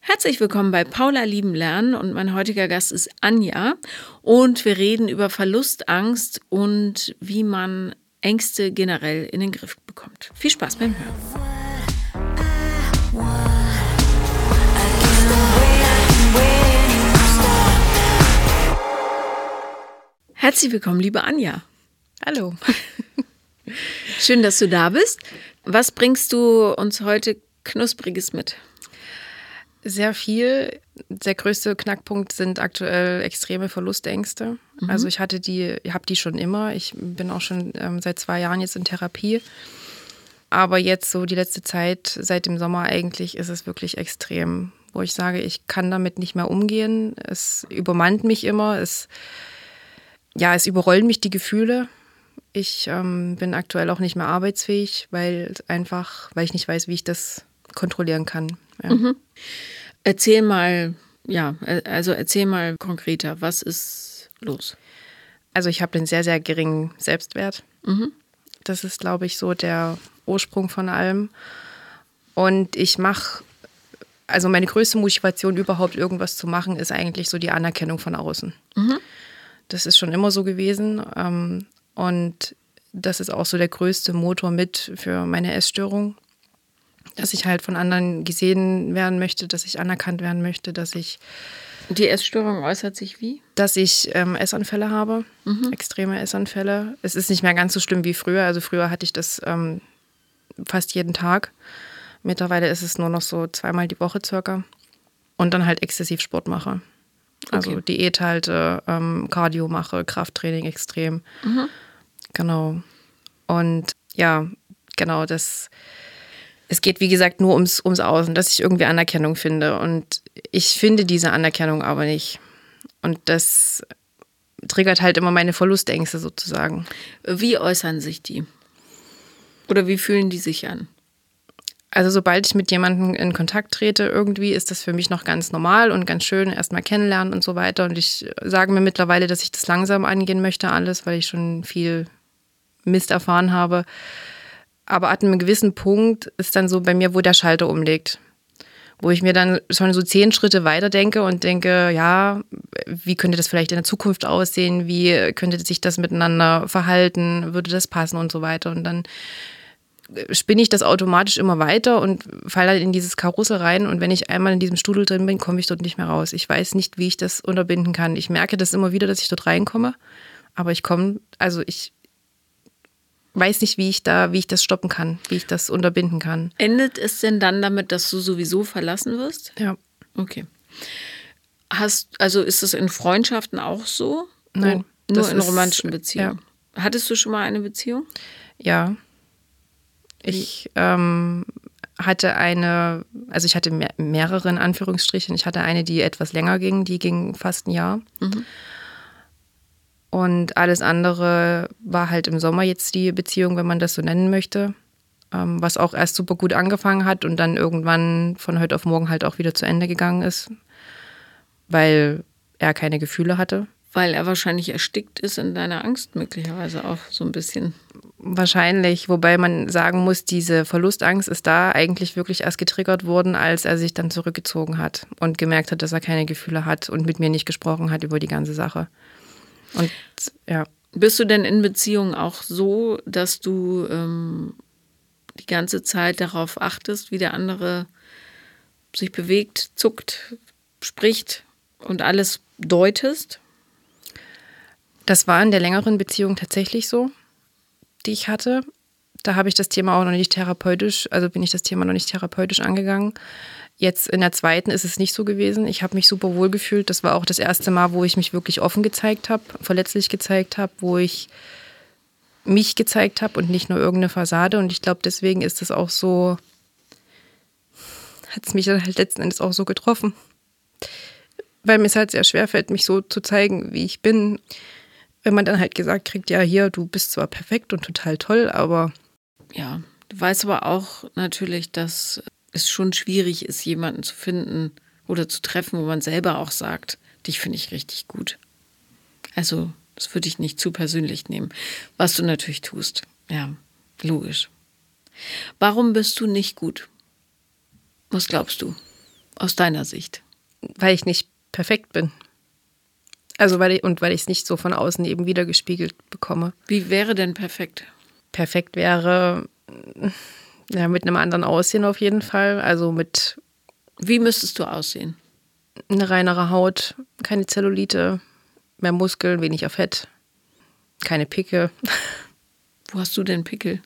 Herzlich willkommen bei Paula lieben lernen und mein heutiger Gast ist Anja und wir reden über Verlustangst und wie man Ängste generell in den Griff bekommt. Viel Spaß beim Hören. Herzlich willkommen, liebe Anja. Hallo. Schön, dass du da bist. Was bringst du uns heute Knuspriges mit? Sehr viel. Der größte Knackpunkt sind aktuell extreme Verlustängste. Also ich habe die schon immer. Ich bin auch schon seit 2 Jahren jetzt in Therapie. Aber jetzt so die letzte Zeit, seit dem Sommer eigentlich, ist es wirklich extrem. Wo ich sage, ich kann damit nicht mehr umgehen. Es übermannt mich immer. Es überrollen mich die Gefühle. Ich bin aktuell auch nicht mehr arbeitsfähig, weil ich nicht weiß, wie ich das kontrollieren kann. Ja. Mhm. Erzähl mal konkreter, was ist los? Also ich habe einen sehr, sehr geringen Selbstwert. Mhm. Das ist, glaube ich, so der Ursprung von allem. Und meine größte Motivation überhaupt irgendwas zu machen, ist eigentlich so die Anerkennung von außen. Mhm. Das ist schon immer so gewesen. Und das ist auch so der größte Motor mit für meine Essstörung. Dass ich halt von anderen gesehen werden möchte, dass ich anerkannt werden möchte, Die Essstörung äußert sich wie? Dass ich Essanfälle habe, extreme Essanfälle. Es ist nicht mehr ganz so schlimm wie früher. Also früher hatte ich das fast jeden Tag. Mittlerweile ist es nur noch so 2-mal die Woche circa. Und dann halt exzessiv Sport mache. Also Okay. Diät halte, Cardio mache, Krafttraining extrem. Mhm. Genau. Und ja, genau, es geht, wie gesagt, nur ums Außen, dass ich irgendwie Anerkennung finde. Und ich finde diese Anerkennung aber nicht. Und das triggert halt immer meine Verlustängste sozusagen. Wie äußern sich die? Oder wie fühlen die sich an? Also sobald ich mit jemandem in Kontakt trete, irgendwie ist das für mich noch ganz normal und ganz schön, erstmal kennenlernen und so weiter. Und ich sage mir mittlerweile, dass ich das langsam angehen möchte, alles, weil ich schon viel Mist erfahren habe. Aber ab einem gewissen Punkt ist dann so bei mir, wo der Schalter umlegt. Wo ich mir dann schon so 10 Schritte weiter denke und denke, ja, wie könnte das vielleicht in der Zukunft aussehen? Wie könnte sich das miteinander verhalten? Würde das passen und so weiter? Und dann spinne ich das automatisch immer weiter und falle dann in dieses Karussell rein. Und wenn ich einmal in diesem Strudel drin bin, komme ich dort nicht mehr raus. Ich weiß nicht, wie ich das unterbinden kann. Ich merke das immer wieder, dass ich dort reinkomme. Aber ich weiß nicht, wie ich das stoppen kann, wie ich das unterbinden kann. Endet es denn dann damit, dass du sowieso verlassen wirst? Ja. Okay. Ist es in Freundschaften auch so? Nein. Nur in romantischen Beziehungen? Ja. Hattest du schon mal eine Beziehung? Ja. Ich hatte mehrere in Anführungsstrichen. Ich hatte eine, die etwas länger ging, die ging fast ein Jahr. Mhm. Und alles andere war halt im Sommer jetzt die Beziehung, wenn man das so nennen möchte, was auch erst super gut angefangen hat und dann irgendwann von heute auf morgen halt auch wieder zu Ende gegangen ist, weil er keine Gefühle hatte. Weil er wahrscheinlich erstickt ist in deiner Angst möglicherweise auch so ein bisschen. Wahrscheinlich, wobei man sagen muss, diese Verlustangst ist da eigentlich wirklich erst getriggert worden, als er sich dann zurückgezogen hat und gemerkt hat, dass er keine Gefühle hat und mit mir nicht gesprochen hat über die ganze Sache. Und ja. Bist du denn in Beziehungen auch so, dass du die ganze Zeit darauf achtest, wie der andere sich bewegt, zuckt, spricht und alles deutest? Das war in der längeren Beziehung tatsächlich so, die ich hatte. Da habe ich das Thema auch noch nicht therapeutisch, bin ich das Thema noch nicht therapeutisch angegangen. Jetzt in der zweiten ist es nicht so gewesen. Ich habe mich super wohl gefühlt. Das war auch das erste Mal, wo ich mich wirklich offen gezeigt habe, verletzlich gezeigt habe, wo ich mich gezeigt habe und nicht nur irgendeine Fassade. Und ich glaube, deswegen ist es auch so, hat es mich dann halt letzten Endes auch so getroffen. Weil mir es halt sehr schwer fällt, mich so zu zeigen, wie ich bin. Wenn man dann halt gesagt kriegt, ja, hier, du bist zwar perfekt und total toll, aber... Ja, du weißt aber auch natürlich, dass es schon schwierig ist, jemanden zu finden oder zu treffen, wo man selber auch sagt, dich finde ich richtig gut. Also, das würde ich nicht zu persönlich nehmen, was du natürlich tust. Ja, logisch. Warum bist du nicht gut? Was glaubst du? Aus deiner Sicht? Weil ich nicht perfekt bin. Also weil ich es nicht so von außen eben wiedergespiegelt bekomme. Wie wäre denn perfekt? Perfekt wäre ja mit einem anderen Aussehen auf jeden Fall. Also mit Wie müsstest du aussehen? einer reinere Haut, keine Zellulite, mehr Muskeln, weniger Fett, keine Pickel. Wo hast du denn Pickel?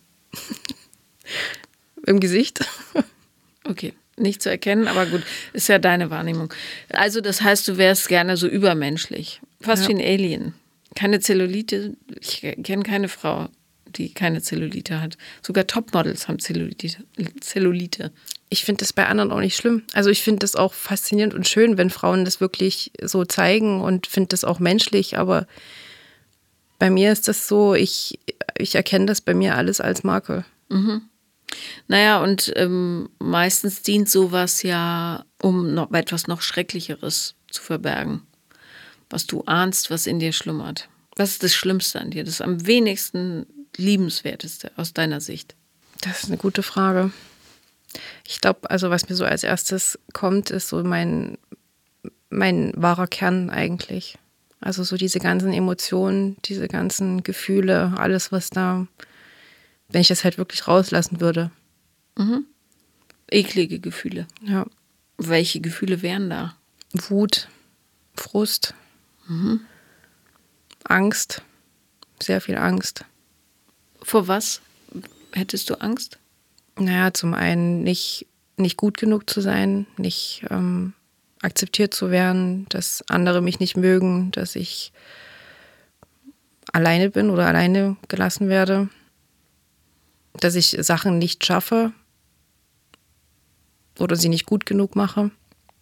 Im Gesicht. Okay, nicht zu erkennen, aber gut, ist ja deine Wahrnehmung. Also das heißt, du wärst gerne so übermenschlich, fast wie ein Alien. Keine Zellulite, ich kenne keine Frau, die keine Zellulite hat. Sogar Topmodels haben Zellulite. Ich finde das bei anderen auch nicht schlimm. Also ich finde das auch faszinierend und schön, wenn Frauen das wirklich so zeigen und finde das auch menschlich, aber bei mir ist das so, ich erkenne das bei mir alles als Makel. Naja, und meistens dient sowas ja, um noch etwas noch Schrecklicheres zu verbergen. Was du ahnst, was in dir schlummert. Was ist das Schlimmste an dir? Das am wenigsten Liebenswerteste aus deiner Sicht? Das ist eine gute Frage. Ich glaube, also was mir so als erstes kommt, ist so mein wahrer Kern eigentlich. Also so diese ganzen Emotionen, diese ganzen Gefühle, alles, was da, wenn ich das halt wirklich rauslassen würde. Eklige Gefühle. Ja. Welche Gefühle wären da? Wut, Frust, Angst, sehr viel Angst. Vor was hättest du Angst? Naja, zum einen nicht gut genug zu sein, nicht akzeptiert zu werden, dass andere mich nicht mögen, dass ich alleine bin oder alleine gelassen werde, dass ich Sachen nicht schaffe oder sie nicht gut genug mache.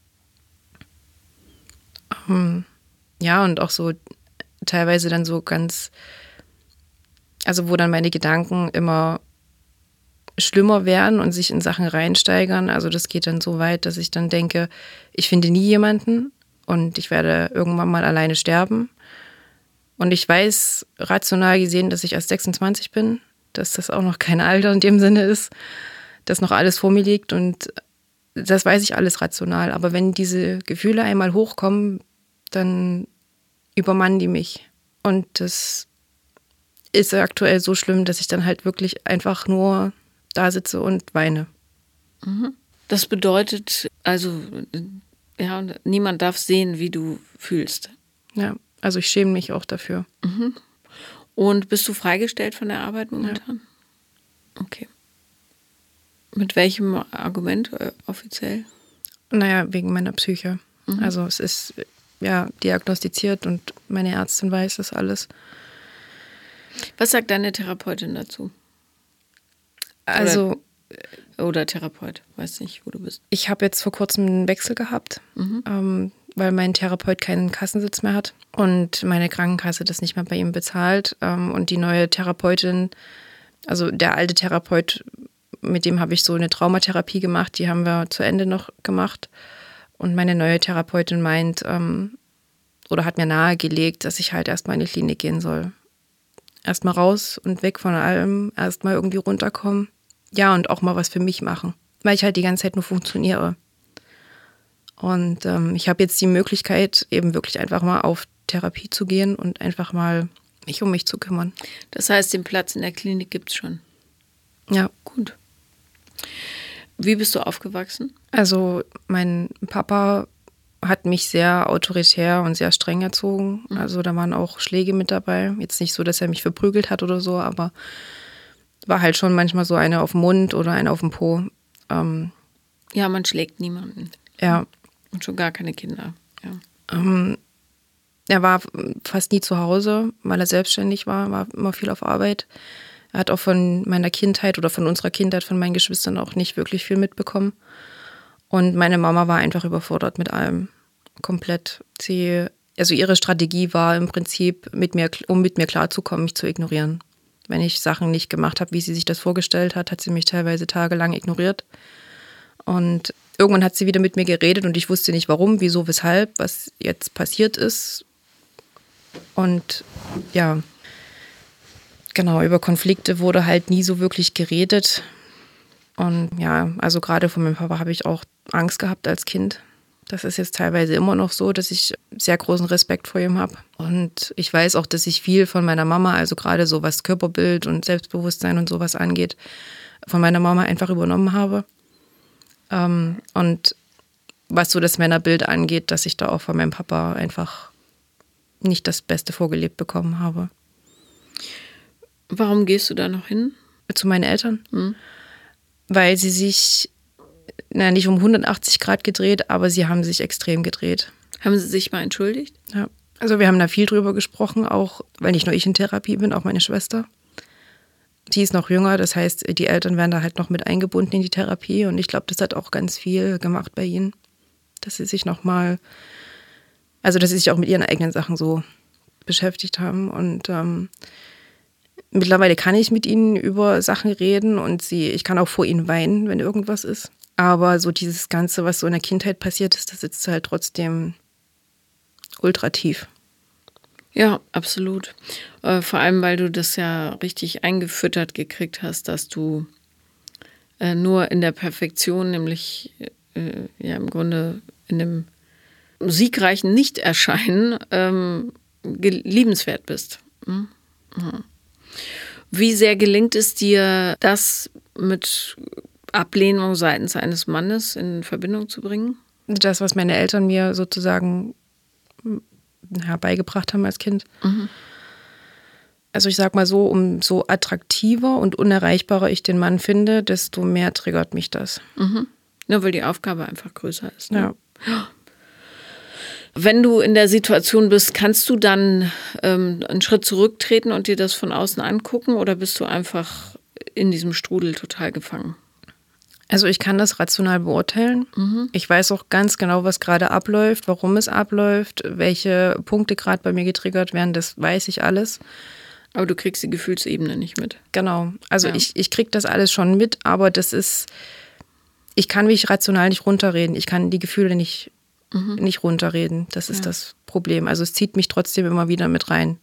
Ja, und auch so teilweise dann so ganz, also wo dann meine Gedanken immer schlimmer werden und sich in Sachen reinsteigern. Also das geht dann so weit, dass ich dann denke, ich finde nie jemanden und ich werde irgendwann mal alleine sterben. Und ich weiß rational gesehen, dass ich erst 26 bin, dass das auch noch kein Alter in dem Sinne ist, dass noch alles vor mir liegt und das weiß ich alles rational. Aber wenn diese Gefühle einmal hochkommen, dann übermannen die mich. Und das ist aktuell so schlimm, dass ich dann halt wirklich einfach nur da sitze und weine. Das bedeutet, also, ja, niemand darf sehen, wie du fühlst. Ja, also ich schäme mich auch dafür. Und bist du freigestellt von der Arbeit momentan? Ja. Okay. Mit welchem Argument offiziell? Naja, wegen meiner Psyche. Also es ist ja diagnostiziert und meine Ärztin weiß das alles. Was sagt deine Therapeutin dazu? Also Oder Therapeut, weiß nicht, wo du bist. ich habe jetzt vor kurzem einen Wechsel gehabt, weil mein Therapeut keinen Kassensitz mehr hat und meine Krankenkasse das nicht mehr bei ihm bezahlt. Und die neue Therapeutin, also der alte Therapeut, mit dem habe ich so eine Traumatherapie gemacht, die haben wir zu Ende noch gemacht. Und meine neue Therapeutin meint oder hat mir nahegelegt, dass ich halt erstmal in die Klinik gehen soll. Erstmal raus und weg von allem, erstmal irgendwie runterkommen. Ja, und auch mal was für mich machen, weil ich halt die ganze Zeit nur funktioniere. Und ich habe jetzt die Möglichkeit, eben wirklich einfach mal auf Therapie zu gehen und einfach mal mich um mich zu kümmern. Das heißt, den Platz in der Klinik gibt es schon. Ja. Gut. Wie bist du aufgewachsen? Also mein Papa hat mich sehr autoritär und sehr streng erzogen. Also da waren auch Schläge mit dabei. Jetzt nicht so, dass er mich verprügelt hat oder so, aber war halt schon manchmal so eine auf den Mund oder eine auf den Po. Ja, man schlägt niemanden. Ja. Und schon gar keine Kinder. Ja. Er war fast nie zu Hause, weil er selbstständig war immer viel auf Arbeit. Er hat auch von meiner Kindheit oder von unserer Kindheit, von meinen Geschwistern auch nicht wirklich viel mitbekommen. Und meine Mama war einfach überfordert mit allem. Komplett. Also ihre Strategie war im Prinzip, um mit mir klarzukommen, mich zu ignorieren. Wenn ich Sachen nicht gemacht habe, wie sie sich das vorgestellt hat, hat sie mich teilweise tagelang ignoriert. Und irgendwann hat sie wieder mit mir geredet und ich wusste nicht warum, wieso, weshalb, was jetzt passiert ist. Und ja, genau, über Konflikte wurde halt nie so wirklich geredet. Und ja, also gerade von meinem Papa habe ich auch Angst gehabt als Kind. Das ist jetzt teilweise immer noch so, dass ich sehr großen Respekt vor ihm habe. Und ich weiß auch, dass ich viel von meiner Mama, also gerade so was Körperbild und Selbstbewusstsein und sowas angeht, von meiner Mama einfach übernommen habe. Und was so das Männerbild angeht, dass ich da auch von meinem Papa einfach nicht das Beste vorgelebt bekommen habe. Warum gehst du da noch hin? Zu meinen Eltern? Weil sie sich nicht um 180 Grad gedreht, aber sie haben sich extrem gedreht. Haben sie sich mal entschuldigt? Ja. Also wir haben da viel drüber gesprochen, auch weil nicht nur ich in Therapie bin, auch meine Schwester. Sie ist noch jünger, das heißt, die Eltern werden da halt noch mit eingebunden in die Therapie. Und ich glaube, das hat auch ganz viel gemacht bei ihnen, dass sie sich nochmal, also dass sie sich auch mit ihren eigenen Sachen so beschäftigt haben. Und mittlerweile kann ich mit ihnen über Sachen reden und ich kann auch vor ihnen weinen, wenn irgendwas ist. Aber so dieses Ganze, was so in der Kindheit passiert ist, das sitzt halt trotzdem ultra tief. Ja, absolut. Vor allem, weil du das ja richtig eingefüttert gekriegt hast, dass du nur in der Perfektion, nämlich ja im Grunde in dem siegreichen Nichterscheinen liebenswert bist. Mhm. Wie sehr gelingt es dir, das mit Ablehnung seitens eines Mannes in Verbindung zu bringen? Das, was meine Eltern mir sozusagen beigebracht haben als Kind. Also ich sag mal so, umso attraktiver und unerreichbarer ich den Mann finde, desto mehr triggert mich das. Ja, weil die Aufgabe einfach größer ist. Ne? Ja. Wenn du in der Situation bist, kannst du dann einen Schritt zurücktreten und dir das von außen angucken oder bist du einfach in diesem Strudel total gefangen? Also ich kann das rational beurteilen. Ich weiß auch ganz genau, was gerade abläuft, warum es abläuft, welche Punkte gerade bei mir getriggert werden, das weiß ich alles. Aber du kriegst die Gefühlsebene nicht mit. Genau, also ja. Ich kriege das alles schon mit, aber ich kann mich rational nicht runterreden, ich kann die Gefühle nicht runterreden, das ist das Problem. Also es zieht mich trotzdem immer wieder mit rein.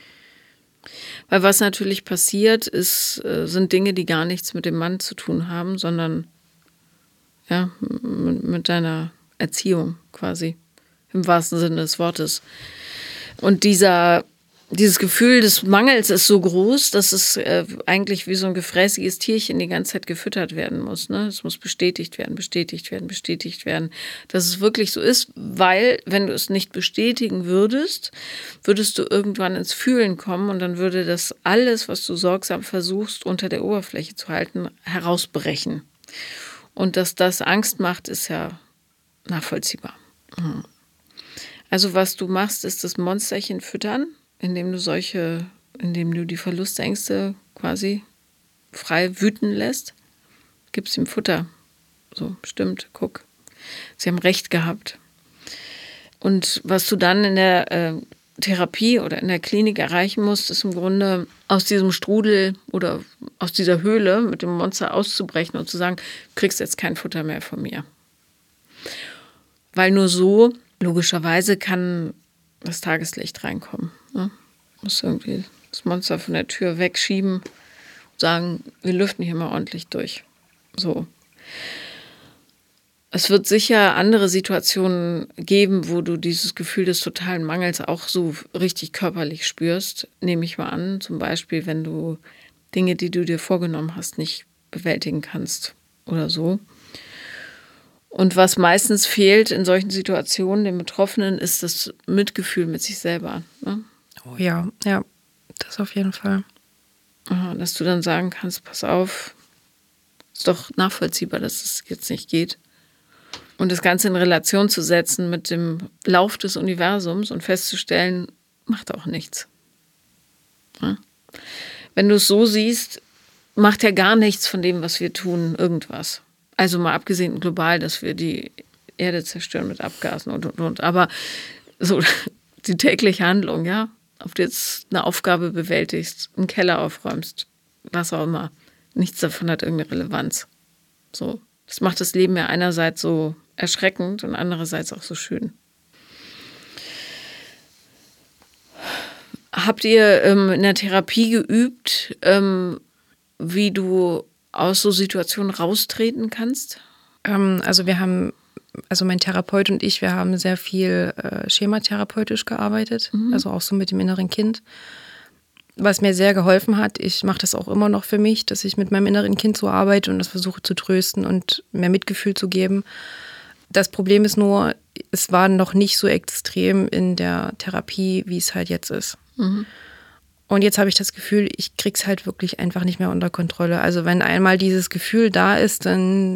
Weil was natürlich passiert, sind Dinge, die gar nichts mit dem Mann zu tun haben, sondern ja, mit deiner Erziehung quasi, im wahrsten Sinne des Wortes. Und dieses Gefühl des Mangels ist so groß, dass es eigentlich wie so ein gefräßiges Tierchen die ganze Zeit gefüttert werden muss. Ne? Es muss bestätigt werden, bestätigt werden, bestätigt werden, dass es wirklich so ist, weil wenn du es nicht bestätigen würdest, würdest du irgendwann ins Fühlen kommen und dann würde das alles, was du sorgsam versuchst, unter der Oberfläche zu halten, herausbrechen. Und dass das Angst macht, ist ja nachvollziehbar. Also was du machst, ist das Monsterchen füttern, indem du die Verlustängste quasi frei wüten lässt, gibst ihm Futter. So, stimmt, guck. Sie haben recht gehabt. Und was du dann in der Therapie oder in der Klinik erreichen musst, ist im Grunde aus diesem Strudel oder aus dieser Höhle mit dem Monster auszubrechen und zu sagen, du kriegst jetzt kein Futter mehr von mir. Weil nur so, logischerweise, kann das Tageslicht reinkommen. Ne? Muss irgendwie das Monster von der Tür wegschieben und sagen, wir lüften hier mal ordentlich durch. So. Es wird sicher andere Situationen geben, wo du dieses Gefühl des totalen Mangels auch so richtig körperlich spürst. Nehme ich mal an, zum Beispiel, wenn du Dinge, die du dir vorgenommen hast, nicht bewältigen kannst oder so. Und was meistens fehlt in solchen Situationen den Betroffenen, ist das Mitgefühl mit sich selber. Ne? Oh ja, das auf jeden Fall. Dass du dann sagen kannst, pass auf, ist doch nachvollziehbar, dass es jetzt nicht geht. Und das Ganze in Relation zu setzen mit dem Lauf des Universums und festzustellen, macht auch nichts. Ja? Wenn du es so siehst, macht ja gar nichts von dem, was wir tun, irgendwas. Also mal abgesehen global, dass wir die Erde zerstören mit Abgasen und. Aber so die tägliche Handlung, ja, ob du jetzt eine Aufgabe bewältigst, einen Keller aufräumst, was auch immer, nichts davon hat irgendeine Relevanz. So, das macht das Leben ja einerseits so erschreckend und andererseits auch so schön. Habt ihr in der Therapie geübt, wie du aus so Situationen raustreten kannst? Also mein Therapeut und ich, wir haben sehr viel schematherapeutisch gearbeitet, also auch so mit dem inneren Kind. Was mir sehr geholfen hat, ich mache das auch immer noch für mich, dass ich mit meinem inneren Kind so arbeite und das versuche zu trösten und mehr Mitgefühl zu geben. Das Problem ist nur, es war noch nicht so extrem in der Therapie, wie es halt jetzt ist. Und jetzt habe ich das Gefühl, ich krieg's halt wirklich einfach nicht mehr unter Kontrolle. Also wenn einmal dieses Gefühl da ist, dann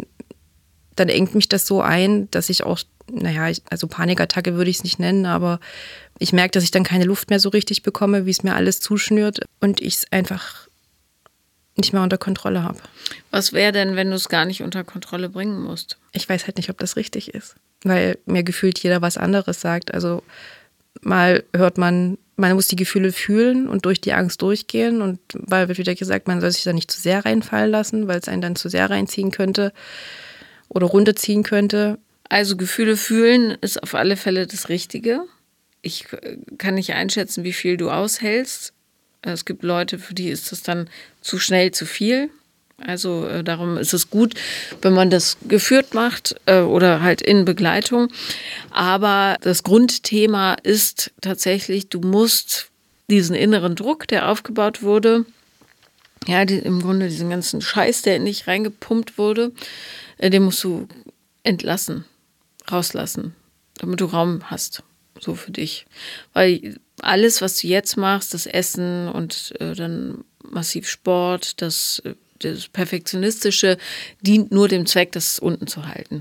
engt mich das so ein, dass ich auch, also Panikattacke würde ich es nicht nennen, aber ich merke, dass ich dann keine Luft mehr so richtig bekomme, wie es mir alles zuschnürt und ich es einfach nicht mehr unter Kontrolle habe. Was wäre denn, wenn du es gar nicht unter Kontrolle bringen musst? Ich weiß halt nicht, ob das richtig ist, weil mir gefühlt jeder was anderes sagt. Also mal hört man muss die Gefühle fühlen und durch die Angst durchgehen und weil wird wieder gesagt, man soll sich da nicht zu sehr reinfallen lassen, weil es einen dann zu sehr reinziehen könnte oder runterziehen könnte. Also Gefühle fühlen ist auf alle Fälle das Richtige. Ich kann nicht einschätzen, wie viel du aushältst. Es gibt Leute, für die ist das dann zu schnell zu viel. Also darum ist es gut, wenn man das geführt macht oder halt in Begleitung. Aber das Grundthema ist tatsächlich, du musst diesen inneren Druck, der aufgebaut wurde, ja, im Grunde diesen ganzen Scheiß, der in dich reingepumpt wurde, den musst du entlassen, rauslassen, damit du Raum hast, so für dich. Weil alles, was du jetzt machst, das Essen und dann massiv Sport, das Perfektionistische, dient nur dem Zweck, das unten zu halten.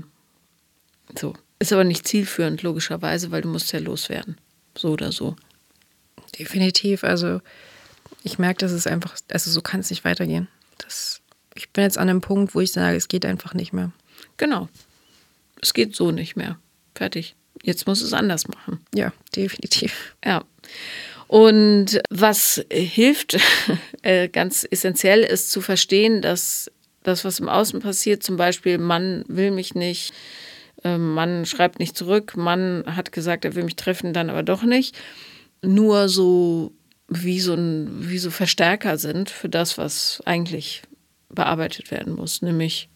So. Ist aber nicht zielführend, logischerweise, weil du musst ja loswerden. So oder so. Definitiv. Also ich merke, dass es einfach, also so kann es nicht weitergehen. Ich bin jetzt an einem Punkt, wo ich sage, es geht einfach nicht mehr. Genau. Es geht so nicht mehr. Fertig. Jetzt muss es anders machen. Ja, definitiv. Ja. Und was hilft, ganz essentiell ist zu verstehen, dass das, was im Außen passiert, zum Beispiel, Mann will mich nicht, Mann schreibt nicht zurück, Mann hat gesagt, er will mich treffen, dann aber doch nicht, nur so wie so Verstärker sind für das, was eigentlich bearbeitet werden muss, nämlich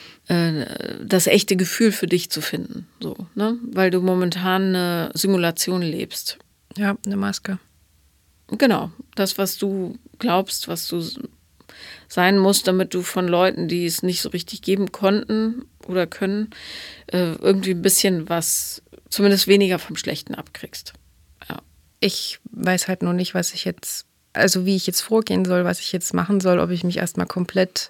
das echte Gefühl für dich zu finden, so, ne? Weil du momentan eine Simulation lebst. Ja, eine Maske. Genau, das, was du glaubst, was du sein musst, damit du von Leuten, die es nicht so richtig geben konnten oder können, irgendwie ein bisschen was, zumindest weniger vom Schlechten abkriegst. Ja. Ich weiß halt nur nicht, was ich jetzt, also wie ich jetzt vorgehen soll, was ich jetzt machen soll, ob ich mich erstmal komplett,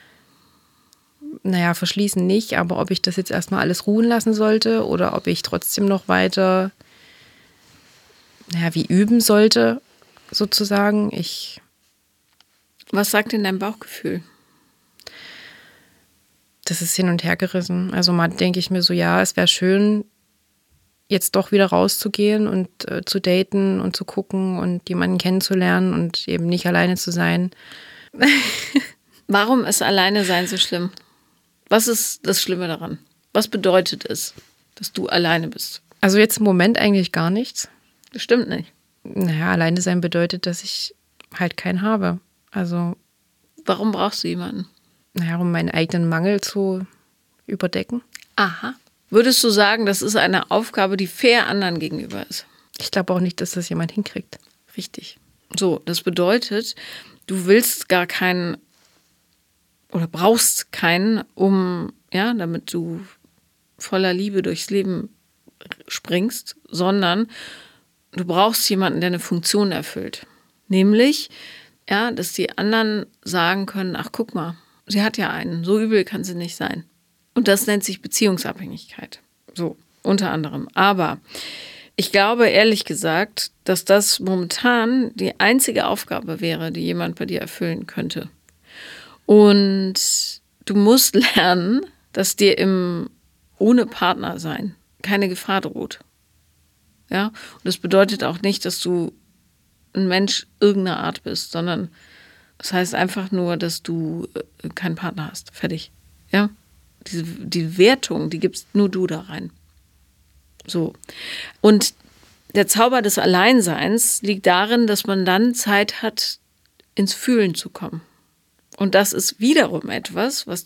verschließen nicht, aber ob ich das jetzt erstmal alles ruhen lassen sollte oder ob ich trotzdem noch weiter, wie üben sollte, sozusagen. Was sagt denn dein Bauchgefühl? Das ist hin und her gerissen. Also mal denke ich mir so, ja, es wäre schön, jetzt doch wieder rauszugehen und zu daten und zu gucken und jemanden kennenzulernen und eben nicht alleine zu sein. Warum ist alleine sein so schlimm? Was ist das Schlimme daran? Was bedeutet es, dass du alleine bist? Also jetzt im Moment eigentlich gar nichts. Das stimmt nicht. Alleine sein bedeutet, dass ich halt keinen habe. Also. Warum brauchst du jemanden? Um meinen eigenen Mangel zu überdecken. Aha. Würdest du sagen, das ist eine Aufgabe, die fair anderen gegenüber ist? Ich glaube auch nicht, dass das jemand hinkriegt. Richtig. So, das bedeutet, du willst gar keinen oder brauchst keinen, damit du voller Liebe durchs Leben springst, sondern du brauchst jemanden, der eine Funktion erfüllt. Nämlich, dass die anderen sagen können, ach guck mal, sie hat ja einen, so übel kann sie nicht sein. Und das nennt sich Beziehungsabhängigkeit. So, unter anderem. Aber ich glaube ehrlich gesagt, dass das momentan die einzige Aufgabe wäre, die jemand bei dir erfüllen könnte. Und du musst lernen, dass dir ohne Partner sein keine Gefahr droht. Ja? Und das bedeutet auch nicht, dass du ein Mensch irgendeiner Art bist, sondern das heißt einfach nur, dass du keinen Partner hast. Fertig. Ja? Die Wertung, die gibst nur du da rein. So. Und der Zauber des Alleinseins liegt darin, dass man dann Zeit hat, ins Fühlen zu kommen. Und das ist wiederum etwas, was du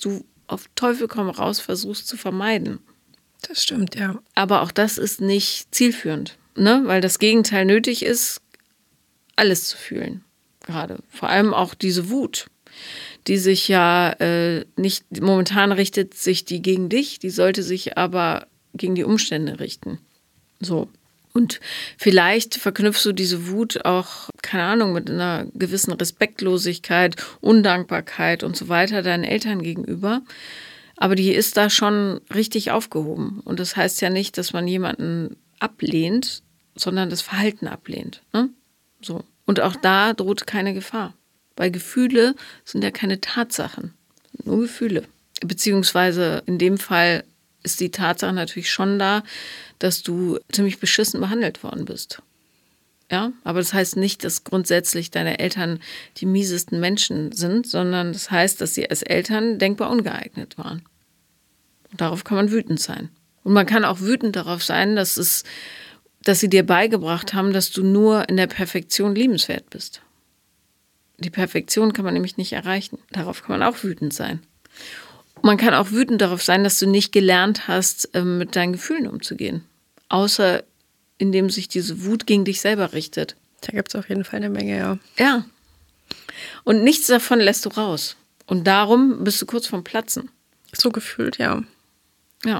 auf Teufel komm raus versuchst zu vermeiden. Das stimmt, ja. Aber auch das ist nicht zielführend, ne? Weil das Gegenteil nötig ist, alles zu fühlen. Gerade. Vor allem auch diese Wut, die sich ja nicht, momentan richtet sich die gegen dich, die sollte sich aber gegen die Umstände richten. So. Und vielleicht verknüpfst du diese Wut auch, keine Ahnung, mit einer gewissen Respektlosigkeit, Undankbarkeit und so weiter deinen Eltern gegenüber. Aber die ist da schon richtig aufgehoben. Und das heißt ja nicht, dass man jemanden ablehnt, sondern das Verhalten ablehnt. Ne? So. Und auch da droht keine Gefahr. Weil Gefühle sind ja keine Tatsachen, nur Gefühle. Beziehungsweise in dem Fall ist die Tatsache natürlich schon da, dass du ziemlich beschissen behandelt worden bist. Ja, aber das heißt nicht, dass grundsätzlich deine Eltern die miesesten Menschen sind, sondern das heißt, dass sie als Eltern denkbar ungeeignet waren. Und darauf kann man wütend sein. Und man kann auch wütend darauf sein, dass sie dir beigebracht haben, dass du nur in der Perfektion liebenswert bist. Die Perfektion kann man nämlich nicht erreichen. Darauf kann man auch wütend sein. Man kann auch wütend darauf sein, dass du nicht gelernt hast, mit deinen Gefühlen umzugehen. Außer indem sich diese Wut gegen dich selber richtet. Da gibt es auf jeden Fall eine Menge, ja. Ja. Und nichts davon lässt du raus. Und darum bist du kurz vorm Platzen. So gefühlt, ja. Ja.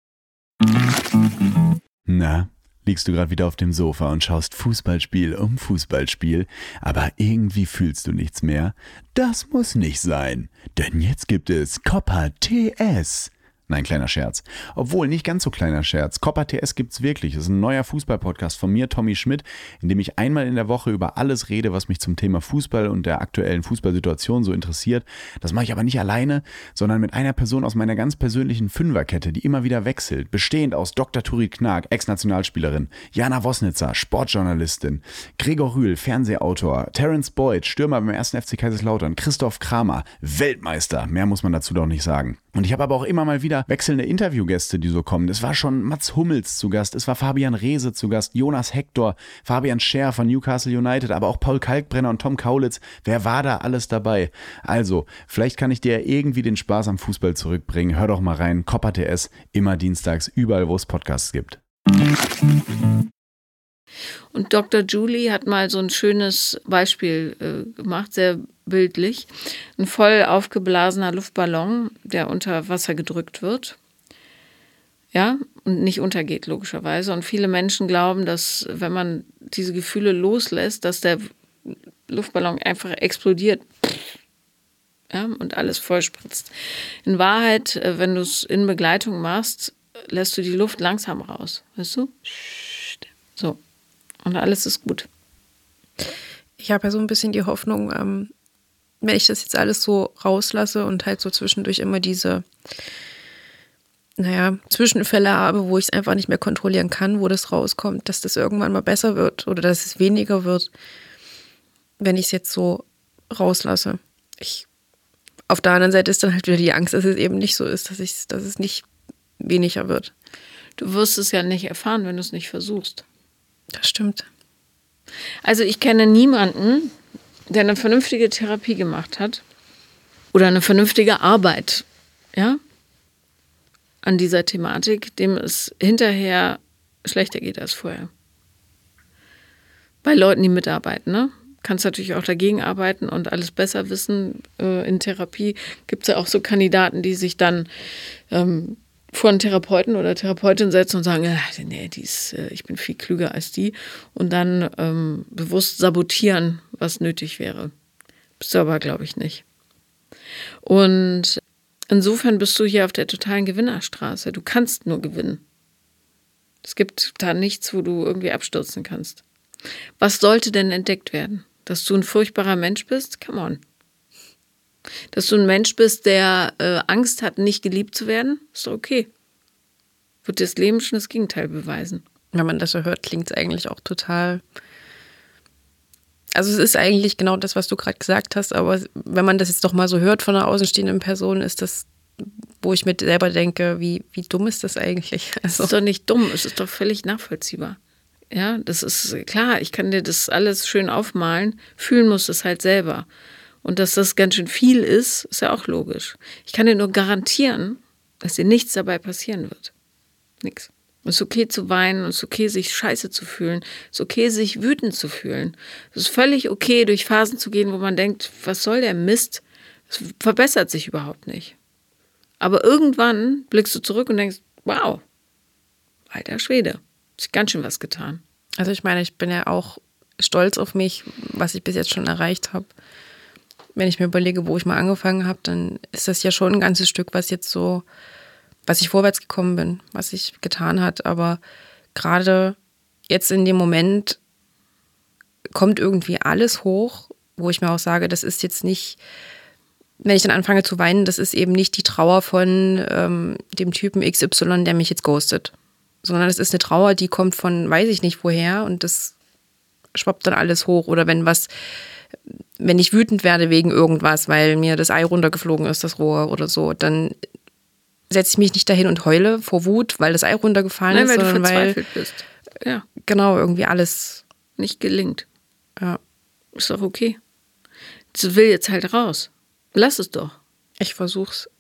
Na, liegst du gerade wieder auf dem Sofa und schaust Fußballspiel um Fußballspiel, aber irgendwie fühlst du nichts mehr? Das muss nicht sein, denn jetzt gibt es Copa TS. Nein, kleiner Scherz. Obwohl, nicht ganz so kleiner Scherz. Copa TS gibt's wirklich. Das ist ein neuer Fußball-Podcast von mir, Tommy Schmidt, in dem ich einmal in der Woche über alles rede, was mich zum Thema Fußball und der aktuellen Fußballsituation so interessiert. Das mache ich aber nicht alleine, sondern mit einer Person aus meiner ganz persönlichen Fünferkette, die immer wieder wechselt. Bestehend aus Dr. Turit Knag, Ex-Nationalspielerin, Jana Wosnitzer, Sportjournalistin, Gregor Rühl, Fernsehautor, Terence Boyd, Stürmer beim 1. FC Kaiserslautern, Christoph Kramer, Weltmeister. Mehr muss man dazu doch nicht sagen. Und ich habe aber auch immer mal wieder wechselnde Interviewgäste, die so kommen. Es war schon Mats Hummels zu Gast, es war Fabian Reese zu Gast, Jonas Hector, Fabian Scher von Newcastle United, aber auch Paul Kalkbrenner und Tom Kaulitz. Wer war da alles dabei? Also, vielleicht kann ich dir irgendwie den Spaß am Fußball zurückbringen. Hör doch mal rein. Copa TS, immer dienstags, überall, wo es Podcasts gibt. Und Dr. Julie hat mal so ein schönes Beispiel gemacht, sehr bildlich. Ein voll aufgeblasener Luftballon, der unter Wasser gedrückt wird. Ja, und nicht untergeht, logischerweise. Und viele Menschen glauben, dass, wenn man diese Gefühle loslässt, dass der Luftballon einfach explodiert. Ja, und alles vollspritzt. In Wahrheit, wenn du es in Begleitung machst, lässt du die Luft langsam raus. Weißt du? So. Und alles ist gut. Ich habe ja so ein bisschen die Hoffnung, wenn ich das jetzt alles so rauslasse und halt so zwischendurch immer diese, Zwischenfälle habe, wo ich es einfach nicht mehr kontrollieren kann, wo das rauskommt, dass das irgendwann mal besser wird oder dass es weniger wird, wenn ich es jetzt so rauslasse. Auf der anderen Seite ist dann halt wieder die Angst, dass es eben nicht so ist, dass es nicht weniger wird. Du wirst es ja nicht erfahren, wenn du es nicht versuchst. Das stimmt. Also ich kenne niemanden, der eine vernünftige Therapie gemacht hat oder eine vernünftige Arbeit, ja, an dieser Thematik, dem es hinterher schlechter geht als vorher. Bei Leuten, die mitarbeiten, ne? Kannst natürlich auch dagegen arbeiten und alles besser wissen. In Therapie gibt es ja auch so Kandidaten, die sich dann vor einen Therapeuten oder Therapeutin setzen und sagen, nee, ich bin viel klüger als die. Und dann bewusst sabotieren, was nötig wäre. Bist du aber, glaube ich, nicht. Und insofern bist du hier auf der totalen Gewinnerstraße. Du kannst nur gewinnen. Es gibt da nichts, wo du irgendwie abstürzen kannst. Was sollte denn entdeckt werden? Dass du ein furchtbarer Mensch bist? Come on. Dass du ein Mensch bist, der Angst hat, nicht geliebt zu werden, ist doch okay. Wird das Leben schon das Gegenteil beweisen. Wenn man das so hört, klingt es eigentlich auch total. Also es ist eigentlich genau das, was du gerade gesagt hast, aber wenn man das jetzt doch mal so hört von einer außenstehenden Person, ist das, wo ich mir selber denke, wie dumm ist das eigentlich? Also. Es ist doch nicht dumm, es ist doch völlig nachvollziehbar. Ja, das ist klar, ich kann dir das alles schön aufmalen, fühlen musst es halt selber. Und dass das ganz schön viel ist, ist ja auch logisch. Ich kann dir nur garantieren, dass dir nichts dabei passieren wird. Nix. Es ist okay zu weinen, es ist okay, sich scheiße zu fühlen, es ist okay, sich wütend zu fühlen. Es ist völlig okay, durch Phasen zu gehen, wo man denkt, was soll der Mist? Es verbessert sich überhaupt nicht. Aber irgendwann blickst du zurück und denkst, wow, alter Schwede, hat sich ganz schön was getan. Also ich meine, ich bin ja auch stolz auf mich, was ich bis jetzt schon erreicht habe. Wenn ich mir überlege, wo ich mal angefangen habe, dann ist das ja schon ein ganzes Stück, was ich vorwärts gekommen bin, was sich getan hat. Aber gerade jetzt in dem Moment kommt irgendwie alles hoch, wo ich mir auch sage, das ist jetzt nicht, wenn ich dann anfange zu weinen, das ist eben nicht die Trauer von dem Typen XY, der mich jetzt ghostet. Sondern es ist eine Trauer, die kommt von weiß ich nicht woher und das schwappt dann alles hoch. Oder wenn ich wütend werde wegen irgendwas, weil mir das Ei runtergeflogen ist, das Rohr oder so, dann setze ich mich nicht dahin und heule vor Wut, weil das Ei runtergefallen ist, weil sondern du verzweifelt bist. Ja. Genau, irgendwie alles nicht gelingt. Ja. Ist doch okay. Das will jetzt halt raus. Lass es doch. Ich versuch's.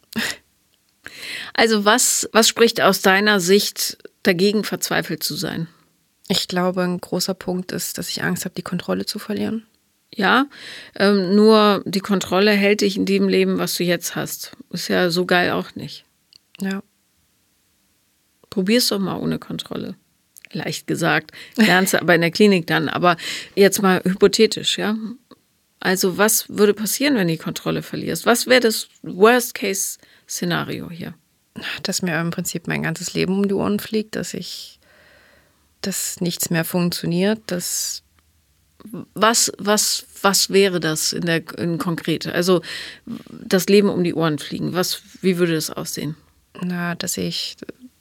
Also was spricht aus deiner Sicht dagegen, verzweifelt zu sein? Ich glaube, ein großer Punkt ist, dass ich Angst habe, die Kontrolle zu verlieren. Ja, nur die Kontrolle hält dich in dem Leben, was du jetzt hast. Ist ja so geil auch nicht. Ja. Probier's doch mal ohne Kontrolle. Leicht gesagt, lernst du aber in der Klinik dann. Aber jetzt mal hypothetisch, ja. Also was würde passieren, wenn du die Kontrolle verlierst? Was wäre das Worst-Case-Szenario hier? Dass mir im Prinzip mein ganzes Leben um die Ohren fliegt, dass nichts mehr funktioniert, dass Was wäre das in konkret? Also das Leben um die Ohren fliegen. Wie würde das aussehen? dass ich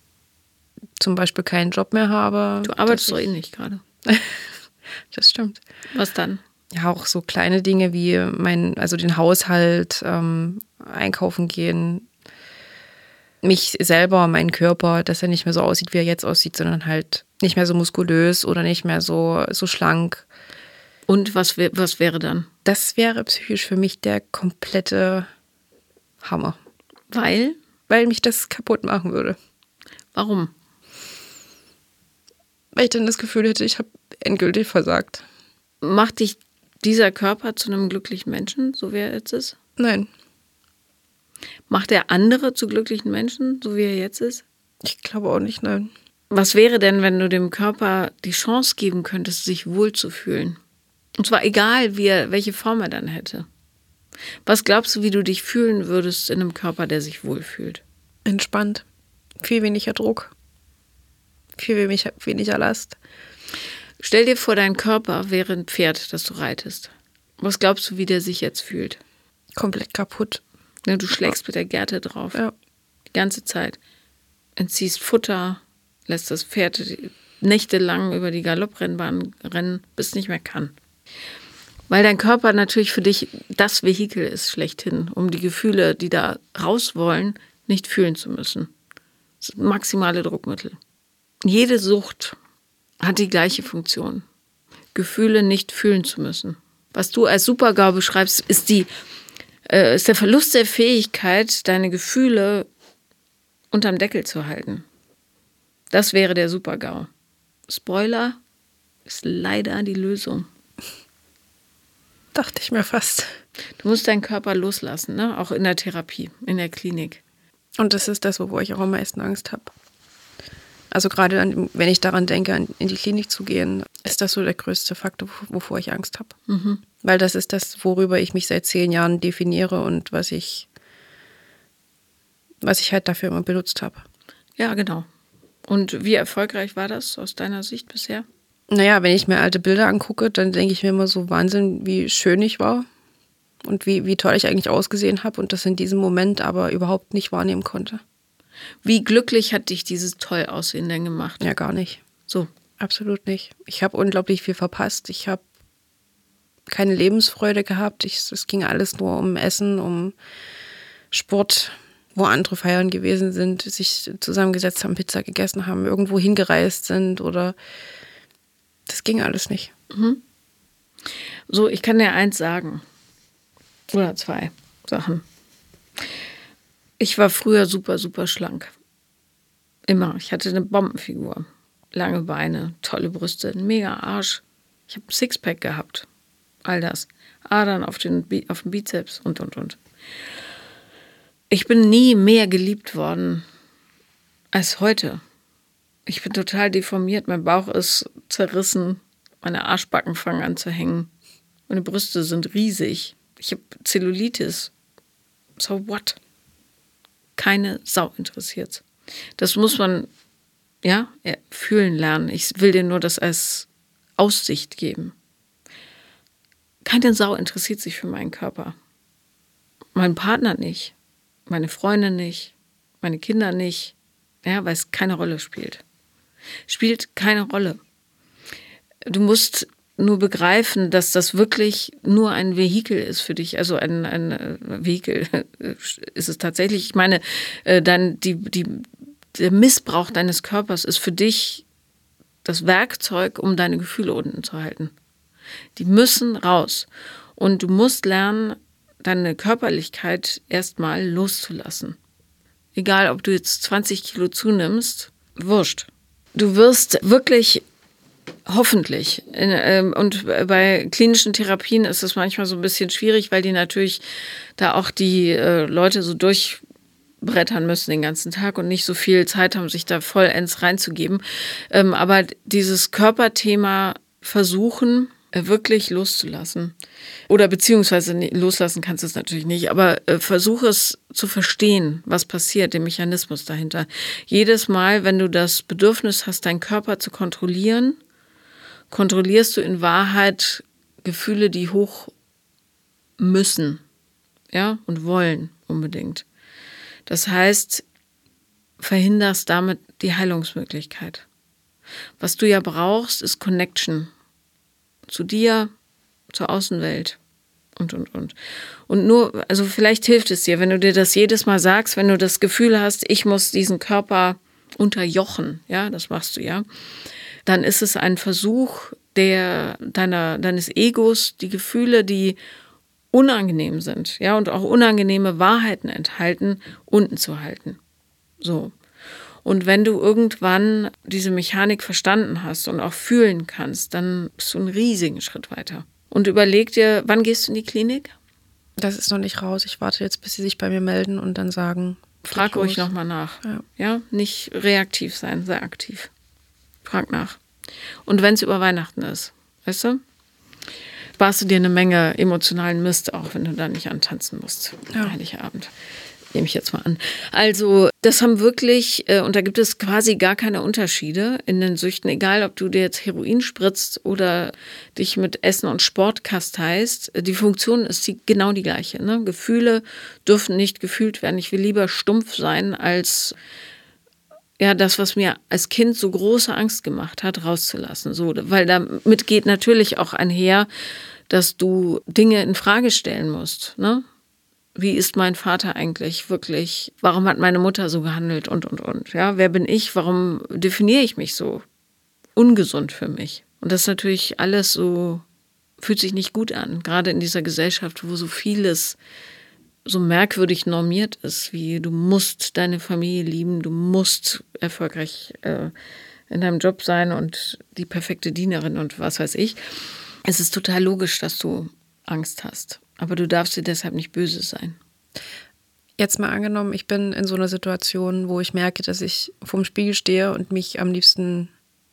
zum Beispiel keinen Job mehr habe. Du arbeitest doch eh nicht gerade. Das stimmt. Was dann? Ja, auch so kleine Dinge wie den Haushalt, einkaufen gehen, mich selber, meinen Körper, dass er nicht mehr so aussieht, wie er jetzt aussieht, sondern halt nicht mehr so muskulös oder nicht mehr so schlank. Und was wäre dann? Das wäre psychisch für mich der komplette Hammer. Weil? Weil mich das kaputt machen würde. Warum? Weil ich dann das Gefühl hätte, ich habe endgültig versagt. Macht dich dieser Körper zu einem glücklichen Menschen, so wie er jetzt ist? Nein. Macht er andere zu glücklichen Menschen, so wie er jetzt ist? Ich glaube auch nicht, nein. Was wäre denn, wenn du dem Körper die Chance geben könntest, sich wohlzufühlen? Und zwar egal, welche Form er dann hätte. Was glaubst du, wie du dich fühlen würdest in einem Körper, der sich wohlfühlt? Entspannt. Viel weniger Druck. Viel weniger Last. Stell dir vor, dein Körper wäre ein Pferd, das du reitest. Was glaubst du, wie der sich jetzt fühlt? Komplett kaputt. Ja, du schlägst mit der Gerte drauf. Ja. Die ganze Zeit. Entziehst Futter, lässt das Pferd nächtelang über die Galopprennbahn rennen, bis es nicht mehr kann. Weil dein Körper natürlich für dich das Vehikel ist schlechthin, um die Gefühle, die da raus wollen, nicht fühlen zu müssen. Das ist maximale Druckmittel. Jede Sucht hat die gleiche Funktion. Gefühle nicht fühlen zu müssen. Was du als Super-GAU beschreibst, ist der Verlust der Fähigkeit, deine Gefühle unterm Deckel zu halten. Das wäre der Super-GAU. Spoiler, ist leider die Lösung. Dachte ich mir fast. Du musst deinen Körper loslassen, ne? Auch in der Therapie, in der Klinik. Und das ist das, wovor ich auch am meisten Angst habe. Also gerade wenn ich daran denke, in die Klinik zu gehen, ist das so der größte Faktor, wovor ich Angst habe. Mhm. Weil das ist das, worüber ich mich seit 10 Jahren definiere und was ich halt dafür immer benutzt habe. Ja, genau. Und wie erfolgreich war das aus deiner Sicht bisher? Naja, wenn ich mir alte Bilder angucke, dann denke ich mir immer so Wahnsinn, wie schön ich war und wie toll ich eigentlich ausgesehen habe und das in diesem Moment aber überhaupt nicht wahrnehmen konnte. Wie glücklich hat dich dieses toll Aussehen denn gemacht? Ja, gar nicht. So. Absolut nicht. Ich habe unglaublich viel verpasst. Ich habe keine Lebensfreude gehabt. Es ging alles nur um Essen, um Sport, wo andere feiern gewesen sind, sich zusammengesetzt haben, Pizza gegessen haben, irgendwo hingereist sind oder das ging alles nicht. Mhm. So, ich kann dir eins sagen. Oder 2 Sachen. Ich war früher super, super schlank. Immer. Ich hatte eine Bombenfigur. Lange Beine, tolle Brüste, ein mega Arsch. Ich habe ein Sixpack gehabt. All das. Adern auf dem Bizeps und. Ich bin nie mehr geliebt worden als heute. Ich bin total deformiert. Mein Bauch ist zerrissen. Meine Arschbacken fangen an zu hängen. Meine Brüste sind riesig. Ich habe Zellulitis. So what? Keine Sau interessiert's. Das muss man fühlen lernen. Ich will dir nur das als Aussicht geben. Keine Sau interessiert sich für meinen Körper. Mein Partner nicht. Meine Freunde nicht. Meine Kinder nicht. Ja, weil es keine Rolle spielt. Spielt keine Rolle. Du musst nur begreifen, dass das wirklich nur ein Vehikel ist für dich. Also ein Vehikel ist es tatsächlich. Ich meine, der Missbrauch deines Körpers ist für dich das Werkzeug, um deine Gefühle unten zu halten. Die müssen raus. Und du musst lernen, deine Körperlichkeit erstmal loszulassen. Egal, ob du jetzt 20 Kilo zunimmst, wurscht. Du wirst wirklich, hoffentlich, und bei klinischen Therapien ist es manchmal so ein bisschen schwierig, weil die natürlich da auch die Leute so durchbrettern müssen den ganzen Tag und nicht so viel Zeit haben, sich da vollends reinzugeben. Aber dieses Körperthema versuchen, wirklich loszulassen. Oder beziehungsweise loslassen kannst du es natürlich nicht, aber versuche es zu verstehen, was passiert, den Mechanismus dahinter. Jedes Mal, wenn du das Bedürfnis hast, deinen Körper zu kontrollieren, kontrollierst du in Wahrheit Gefühle, die hoch müssen, ja, und wollen unbedingt. Das heißt, verhinderst damit die Heilungsmöglichkeit. Was du ja brauchst, ist Connection. Zu dir, zur Außenwelt und. Und nur, also vielleicht hilft es dir, wenn du dir das jedes Mal sagst, wenn du das Gefühl hast, ich muss diesen Körper unterjochen, ja, das machst du ja, dann ist es ein Versuch deines Egos, die Gefühle, die unangenehm sind, ja, und auch unangenehme Wahrheiten enthalten, unten zu halten. So. Und wenn du irgendwann diese Mechanik verstanden hast und auch fühlen kannst, dann bist du einen riesigen Schritt weiter. Und überleg dir, wann gehst du in die Klinik? Das ist noch nicht raus. Ich warte jetzt, bis sie sich bei mir melden und dann sagen. Frag ruhig nochmal nach. Ja, nicht reaktiv sein, sei aktiv. Frag nach. Und wenn es über Weihnachten ist, weißt du, sparst du dir eine Menge emotionalen Mist, auch wenn du da nicht antanzen musst. Ja. Heiligabend. Nehme ich jetzt mal an. Also das haben wirklich, und da gibt es quasi gar keine Unterschiede in den Süchten, egal ob du dir jetzt Heroin spritzt oder dich mit Essen und Sport kasteißt, die Funktion ist genau die gleiche. Ne? Gefühle dürfen nicht gefühlt werden. Ich will lieber stumpf sein, als ja das, was mir als Kind so große Angst gemacht hat, rauszulassen. So, weil damit geht natürlich auch einher, dass du Dinge in Frage stellen musst, ne? Wie ist mein Vater eigentlich wirklich? Warum hat meine Mutter so gehandelt und. Ja, wer bin ich? Warum definiere ich mich so? Ungesund für mich. Und das ist natürlich alles so, fühlt sich nicht gut an. Gerade in dieser Gesellschaft, wo so vieles so merkwürdig normiert ist, wie du musst deine Familie lieben, du musst erfolgreich in deinem Job sein und die perfekte Dienerin und was weiß ich. Es ist total logisch, dass du Angst hast. Aber du darfst dir deshalb nicht böse sein. Jetzt mal angenommen, ich bin in so einer Situation, wo ich merke, dass ich vorm Spiegel stehe und mich am liebsten,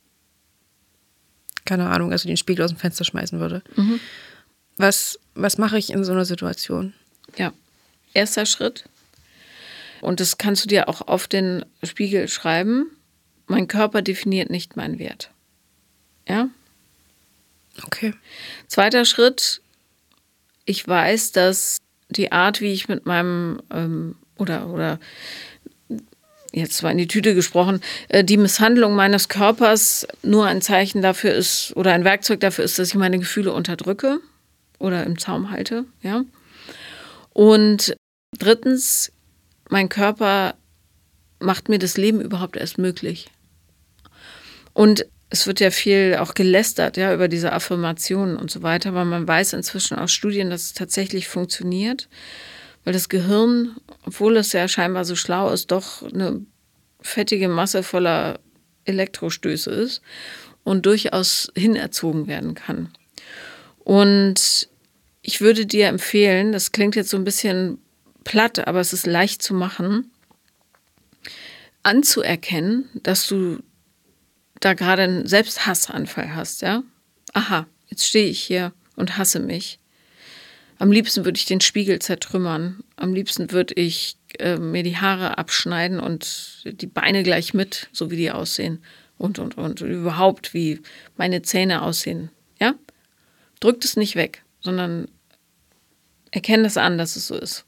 keine Ahnung, also den Spiegel aus dem Fenster schmeißen würde. Mhm. Was mache ich in so einer Situation? Ja, erster Schritt. Und das kannst du dir auch auf den Spiegel schreiben. Mein Körper definiert nicht meinen Wert. Ja? Okay. Zweiter Schritt. Ich weiß, dass die Art, wie ich mit meinem, oder jetzt zwar in die Tüte gesprochen, die Misshandlung meines Körpers nur ein Zeichen dafür ist oder ein Werkzeug dafür ist, dass ich meine Gefühle unterdrücke oder im Zaum halte. Ja? Und drittens, mein Körper macht mir das Leben überhaupt erst möglich. Und es wird ja viel auch gelästert, ja, über diese Affirmationen und so weiter, aber man weiß inzwischen aus Studien, dass es tatsächlich funktioniert, weil das Gehirn, obwohl es ja scheinbar so schlau ist, doch eine fettige Masse voller Elektrostöße ist und durchaus hinerzogen werden kann. Und ich würde dir empfehlen, das klingt jetzt so ein bisschen platt, aber es ist leicht zu machen, anzuerkennen, dass du da gerade einen Selbsthassanfall hast, ja? Aha, jetzt stehe ich hier und hasse mich. Am liebsten würde ich den Spiegel zertrümmern. Am liebsten würde ich mir die Haare abschneiden und die Beine gleich mit, so wie die aussehen. Und überhaupt, wie meine Zähne aussehen. Ja? Drück das nicht weg, sondern erkenn das an, dass es so ist.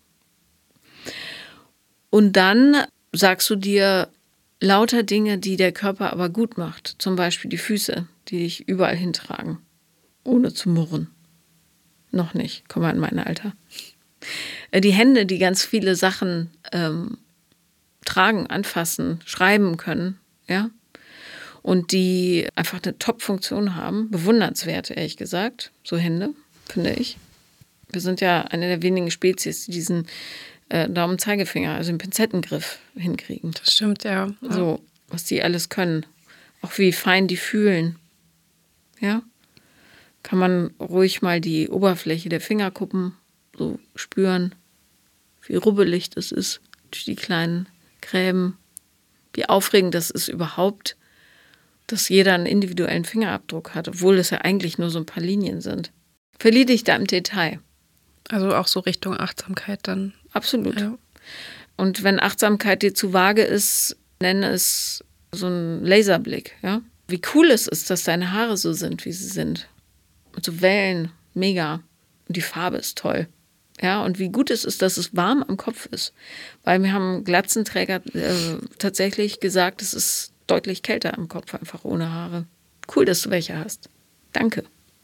Und dann sagst du dir lauter Dinge, die der Körper aber gut macht. Zum Beispiel die Füße, die dich überall hintragen, ohne zu murren. Noch nicht, komm mal in mein Alter. Die Hände, die ganz viele Sachen tragen, anfassen, schreiben können, ja. Und die einfach eine Top-Funktion haben. Bewundernswert, ehrlich gesagt, so Hände, finde ich. Wir sind ja eine der wenigen Spezies, die diesen Daumen-Zeigefinger, also den Pinzettengriff hinkriegen. Das stimmt, ja. So, was die alles können. Auch wie fein die fühlen. Ja. Kann man ruhig mal die Oberfläche der Fingerkuppen so spüren, wie rubbelig das ist durch die kleinen Gräben. Wie aufregend das ist überhaupt, dass jeder einen individuellen Fingerabdruck hat, obwohl es ja eigentlich nur so ein paar Linien sind. Verlier dich da im Detail. Also auch so Richtung Achtsamkeit dann. Absolut. Ja. Und wenn Achtsamkeit dir zu vage ist, nenne es so einen Laserblick. Ja? Wie cool es ist, dass deine Haare so sind, wie sie sind. Mit so Wellen, mega. Und die Farbe ist toll. Ja, und wie gut es ist, dass es warm am Kopf ist. Weil mir haben Glatzenträger tatsächlich gesagt, es ist deutlich kälter am Kopf, einfach ohne Haare. Cool, dass du welche hast. Danke.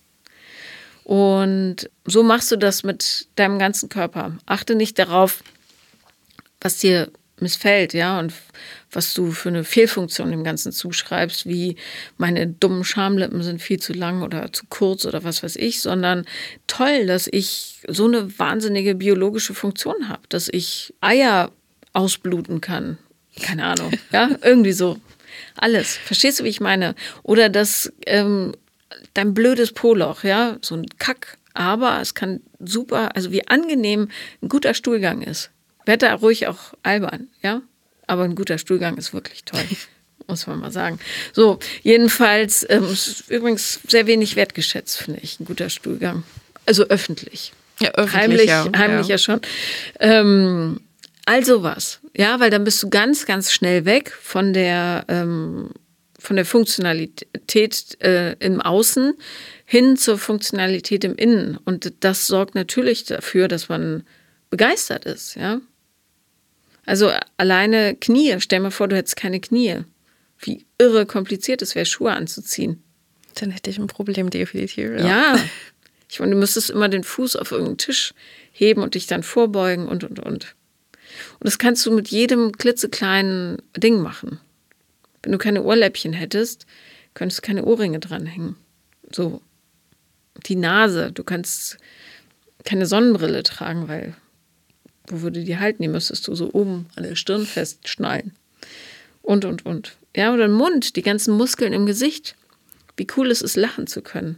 Und so machst du das mit deinem ganzen Körper. Achte nicht darauf, was dir missfällt, ja, und was du für eine Fehlfunktion dem Ganzen zuschreibst, wie meine dummen Schamlippen sind viel zu lang oder zu kurz oder was weiß ich, sondern toll, dass ich so eine wahnsinnige biologische Funktion habe, dass ich Eier ausbluten kann. Keine Ahnung, ja, irgendwie so. Alles. Verstehst du, wie ich meine? Oder dass dein blödes Poloch, ja, so ein Kack, aber es kann super, also wie angenehm ein guter Stuhlgang ist. Werd da ruhig auch albern, ja, aber ein guter Stuhlgang ist wirklich toll, muss man mal sagen. So, jedenfalls ist übrigens sehr wenig wertgeschätzt, finde ich, ein guter Stuhlgang. Also öffentlich. Ja, öffentlich, heimlich ja schon. Also was, ja, weil dann bist du ganz, ganz schnell weg von der Funktionalität im Außen hin zur Funktionalität im Innen. Und das sorgt natürlich dafür, dass man begeistert ist, ja. Also alleine Knie, stell mir vor, du hättest keine Knie. Wie irre kompliziert es wäre, Schuhe anzuziehen. Dann hätte ich ein Problem, definitiv. Ja. Ich meine, du müsstest immer den Fuß auf irgendeinen Tisch heben und dich dann vorbeugen und. Und das kannst du mit jedem klitzekleinen Ding machen. Wenn du keine Ohrläppchen hättest, könntest du keine Ohrringe dranhängen. So. Die Nase, du kannst keine Sonnenbrille tragen, weil wo würde die halten? Die müsstest du so oben an der Stirn festschnallen. Und. Ja, oder den Mund, die ganzen Muskeln im Gesicht. Wie cool es ist, lachen zu können.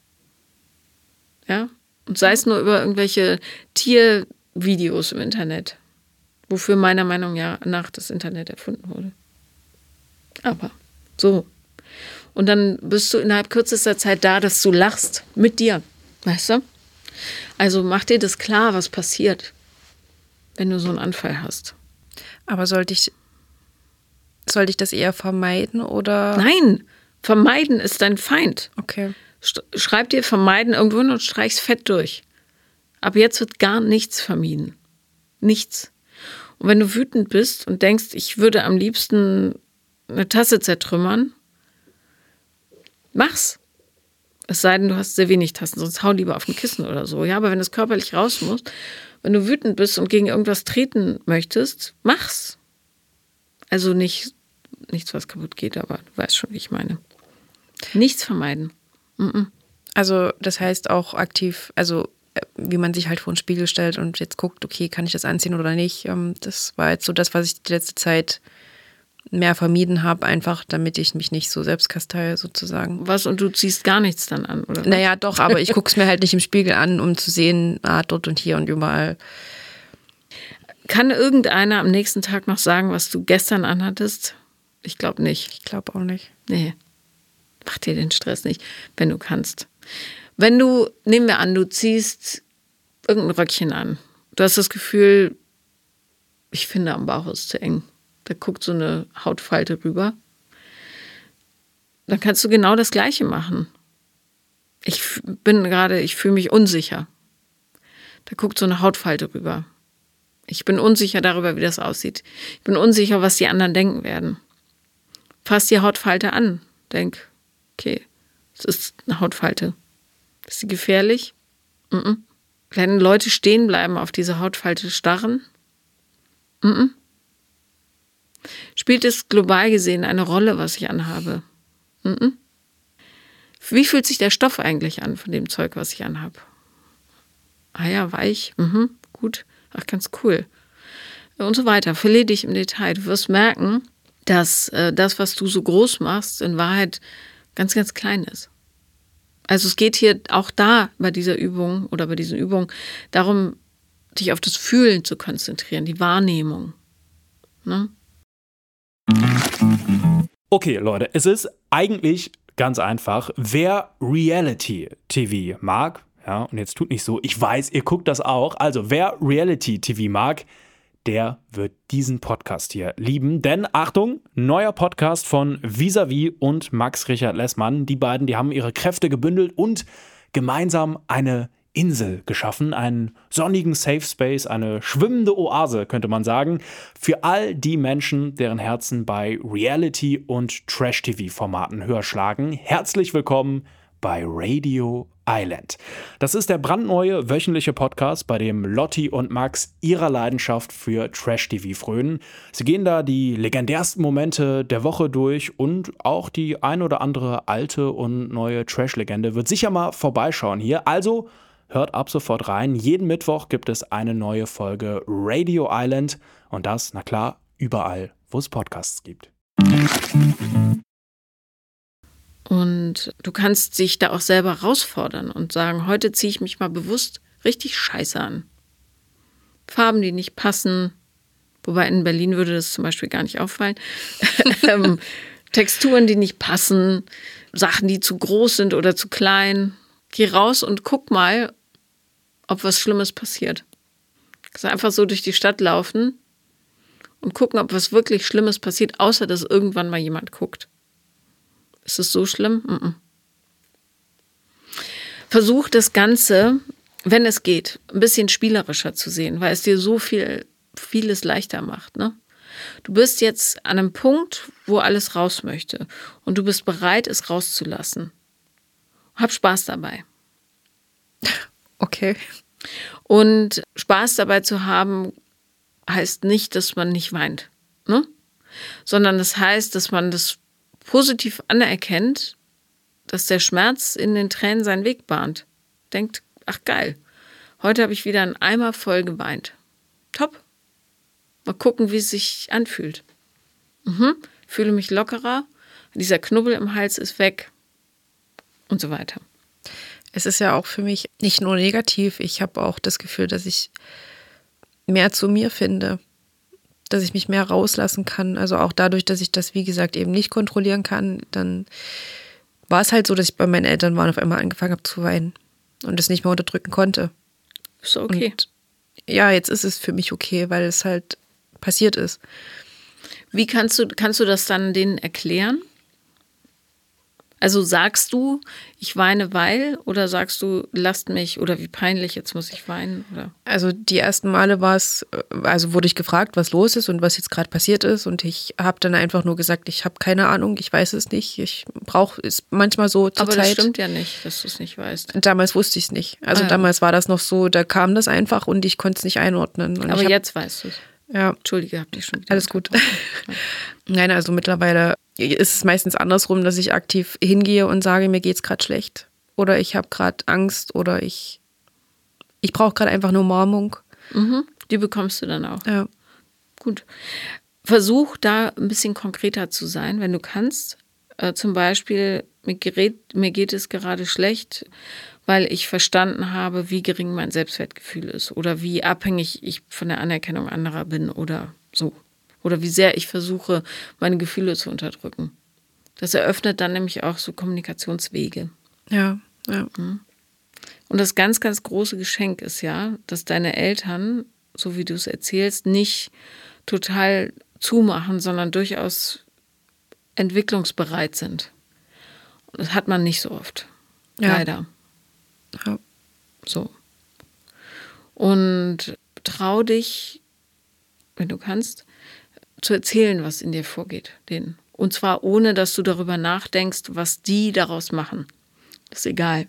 Ja, und sei es nur über irgendwelche Tiervideos im Internet, wofür meiner Meinung nach das Internet erfunden wurde. Aber so. Und dann bist du innerhalb kürzester Zeit da, dass du lachst mit dir. Weißt du? Also mach dir das klar, was passiert, wenn du so einen Anfall hast. Aber sollte ich das eher vermeiden oder? Nein, vermeiden ist dein Feind. Okay. Schreib dir vermeiden irgendwo hin und streich's fett durch. Ab jetzt wird gar nichts vermieden. Nichts. Und wenn du wütend bist und denkst, ich würde am liebsten eine Tasse zertrümmern, mach's. Es sei denn, du hast sehr wenig Tassen, sonst hau lieber auf ein Kissen oder so. Ja, aber wenn es körperlich raus muss, wenn du wütend bist und gegen irgendwas treten möchtest, mach's. Also nichts, was kaputt geht, aber du weißt schon, wie ich meine. Nichts vermeiden. Also das heißt auch aktiv, also wie man sich halt vor den Spiegel stellt und jetzt guckt, okay, kann ich das anziehen oder nicht. Das war jetzt so das, was ich die letzte Zeit mehr vermieden habe, einfach damit ich mich nicht so selbst kasteie sozusagen. Was, und du ziehst gar nichts dann an, oder? Naja, doch, aber ich gucke es mir halt nicht im Spiegel an, um zu sehen, dort und hier und überall. Kann irgendeiner am nächsten Tag noch sagen, was du gestern anhattest? Ich glaube nicht. Ich glaube auch nicht. Nee. Mach dir den Stress nicht, wenn du kannst. Wenn du, nehmen wir an, du ziehst irgendein Röckchen an. Du hast das Gefühl, ich finde, am Bauch ist zu eng. Da guckt so eine Hautfalte rüber. Dann kannst du genau das Gleiche machen. Ich fühle mich unsicher. Da guckt so eine Hautfalte rüber. Ich bin unsicher darüber, wie das aussieht. Ich bin unsicher, was die anderen denken werden. Fass die Hautfalte an. Denk, okay, es ist eine Hautfalte. Ist sie gefährlich? Werden Leute stehen bleiben, auf diese Hautfalte starren? Spielt es global gesehen eine Rolle, was ich anhabe? Wie fühlt sich der Stoff eigentlich an von dem Zeug, was ich anhabe? Ah ja, weich, gut, ach, ganz cool. Und so weiter, verlier dich im Detail. Du wirst merken, dass das, was du so groß machst, in Wahrheit ganz, ganz klein ist. Also es geht hier auch da bei dieser Übung oder bei diesen Übungen darum, dich auf das Fühlen zu konzentrieren, die Wahrnehmung. Ne? Okay, Leute, es ist eigentlich ganz einfach. Wer Reality-TV mag, ja, und jetzt tut nicht so, ich weiß, ihr guckt das auch, also wer Reality-TV mag, der wird diesen Podcast hier lieben. Denn, Achtung, neuer Podcast von Vis-a-vis und Max Richard Lessmann. Die beiden, die haben ihre Kräfte gebündelt und gemeinsam eine Insel geschaffen, einen sonnigen Safe Space, eine schwimmende Oase, könnte man sagen, für all die Menschen, deren Herzen bei Reality- und Trash-TV-Formaten höher schlagen. Herzlich willkommen bei Radio Island. Das ist der brandneue wöchentliche Podcast, bei dem Lotti und Max ihrer Leidenschaft für Trash-TV frönen. Sie gehen da die legendärsten Momente der Woche durch und auch die ein oder andere alte und neue Trash-Legende wird sicher mal vorbeischauen hier. Also hört ab sofort rein. Jeden Mittwoch gibt es eine neue Folge Radio Island und das, na klar, überall, wo es Podcasts gibt. Und du kannst dich da auch selber herausfordern und sagen, heute ziehe ich mich mal bewusst richtig scheiße an. Farben, die nicht passen, wobei in Berlin würde das zum Beispiel gar nicht auffallen. Texturen, die nicht passen, Sachen, die zu groß sind oder zu klein. Geh raus und guck mal, ob was Schlimmes passiert. Du kannst einfach so durch die Stadt laufen und gucken, ob was wirklich Schlimmes passiert, außer dass irgendwann mal jemand guckt. Ist es so schlimm? Versuch das Ganze, wenn es geht, ein bisschen spielerischer zu sehen, weil es dir so vieles leichter macht. Ne? Du bist jetzt an einem Punkt, wo alles raus möchte und du bist bereit, es rauszulassen. Hab Spaß dabei. Okay. Und Spaß dabei zu haben, heißt nicht, dass man nicht weint, ne? Sondern das heißt, dass man das positiv anerkennt, dass der Schmerz in den Tränen seinen Weg bahnt. Denkt, ach geil, heute habe ich wieder einen Eimer voll geweint. Top. Mal gucken, wie es sich anfühlt. Fühle mich lockerer, dieser Knubbel im Hals ist weg und so weiter. Es ist ja auch für mich nicht nur negativ, ich habe auch das Gefühl, dass ich mehr zu mir finde, dass ich mich mehr rauslassen kann. Also auch dadurch, dass ich das, wie gesagt, eben nicht kontrollieren kann, dann war es halt so, dass ich bei meinen Eltern war und auf einmal angefangen habe zu weinen und es nicht mehr unterdrücken konnte. Ist okay. Und ja, jetzt ist es für mich okay, weil es halt passiert ist. Wie kannst du das dann denen erklären? Also sagst du, ich weine, weil, oder sagst du, lasst mich, oder wie peinlich, jetzt muss ich weinen? Oder? Also die ersten Male wurde ich gefragt, was los ist und was jetzt gerade passiert ist, und ich habe dann einfach nur gesagt, ich habe keine Ahnung, ich weiß es nicht, ist manchmal so zur Aber Zeit. das stimmt ja nicht, dass du es nicht weißt. Damals wusste ich es nicht. Also damals war das noch so, da kam das einfach und ich konnte es nicht einordnen. Und jetzt weißt du es. Ja. Entschuldige, hab dich schon wieder. Alles gut. Nein, also mittlerweile ist es meistens andersrum, dass ich aktiv hingehe und sage, mir geht's gerade schlecht. Oder ich habe gerade Angst oder ich brauche gerade einfach eine Umarmung. Die bekommst du dann auch. Ja. Gut. Versuch da ein bisschen konkreter zu sein, wenn du kannst. Zum Beispiel, mir geht es gerade schlecht, weil ich verstanden habe, wie gering mein Selbstwertgefühl ist oder wie abhängig ich von der Anerkennung anderer bin oder so. Oder wie sehr ich versuche, meine Gefühle zu unterdrücken. Das eröffnet dann nämlich auch so Kommunikationswege. Ja. Und das ganz, ganz große Geschenk ist ja, dass deine Eltern, so wie du es erzählst, nicht total zumachen, sondern durchaus entwicklungsbereit sind. Und das hat man nicht so oft. Ja. Leider. Ja. So. Und trau dich, wenn du kannst, zu erzählen, was in dir vorgeht, denen. Und zwar ohne, dass du darüber nachdenkst, was die daraus machen. Das ist egal.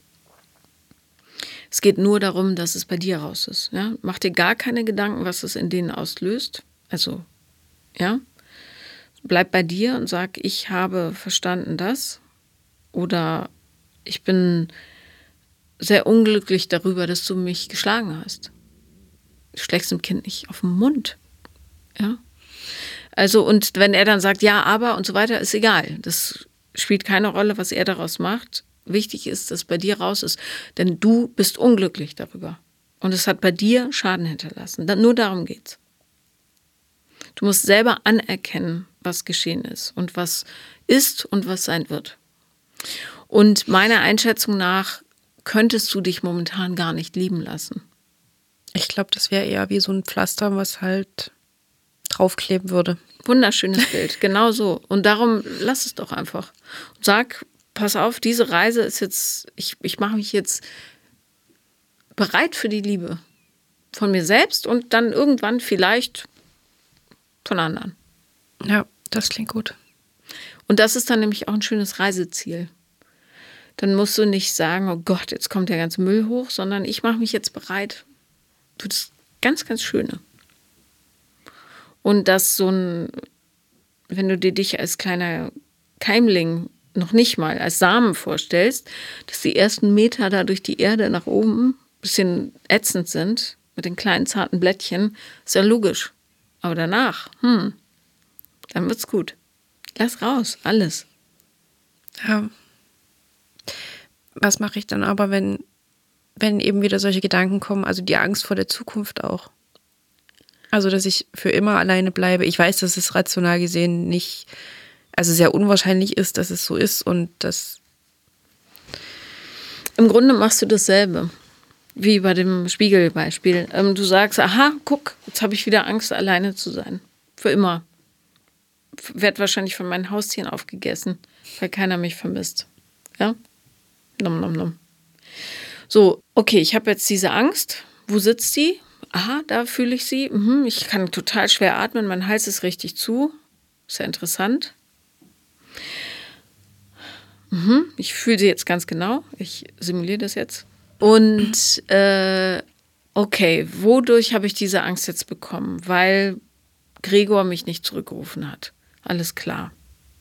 Es geht nur darum, dass es bei dir raus ist. Ja? Mach dir gar keine Gedanken, was es in denen auslöst. Also, ja. Bleib bei dir und sag, ich habe verstanden das. Oder ich bin sehr unglücklich darüber, dass du mich geschlagen hast. Du schlägst dem Kind nicht auf den Mund. Ja. Also, und wenn er dann sagt, ja, aber und so weiter, ist egal. Das spielt keine Rolle, was er daraus macht. Wichtig ist, dass es bei dir raus ist. Denn du bist unglücklich darüber. Und es hat bei dir Schaden hinterlassen. Nur darum geht's. Du musst selber anerkennen, was geschehen ist und was ist und was sein wird. Und meiner Einschätzung nach könntest du dich momentan gar nicht lieben lassen. Ich glaube, das wäre eher wie so ein Pflaster, was halt draufkleben würde. Wunderschönes Bild, genau so. Und darum lass es doch einfach. Und sag, pass auf, diese Reise ist jetzt, ich mache mich jetzt bereit für die Liebe von mir selbst und dann irgendwann vielleicht von anderen. Ja, das klingt gut. Und das ist dann nämlich auch ein schönes Reiseziel. Dann musst du nicht sagen, oh Gott, jetzt kommt der ganze Müll hoch, sondern ich mache mich jetzt bereit für das ganz, ganz Schöne. Und das so ein, wenn du dir dich als kleiner Keimling noch nicht mal als Samen vorstellst, dass die ersten Meter da durch die Erde nach oben ein bisschen ätzend sind, mit den kleinen zarten Blättchen, ist ja logisch. Aber danach, dann wird's gut. Lass raus, alles. Ja. Was mache ich dann aber, wenn eben wieder solche Gedanken kommen, also die Angst vor der Zukunft auch? Also, dass ich für immer alleine bleibe. Ich weiß, dass es rational gesehen nicht, also sehr unwahrscheinlich ist, dass es so ist und das. Im Grunde machst du dasselbe, wie bei dem Spiegelbeispiel. Du sagst, aha, guck, jetzt habe ich wieder Angst, alleine zu sein. Für immer. Werd wahrscheinlich von meinen Haustieren aufgegessen, weil keiner mich vermisst. Ja? Nom, nom, nom. So, okay, ich habe jetzt diese Angst. Wo sitzt die? Aha, da fühle ich sie. Ich kann total schwer atmen, mein Hals ist richtig zu. Ist ja interessant. Ich fühle sie jetzt ganz genau. Ich simuliere das jetzt. Und okay, wodurch habe ich diese Angst jetzt bekommen? Weil Gregor mich nicht zurückgerufen hat. Alles klar.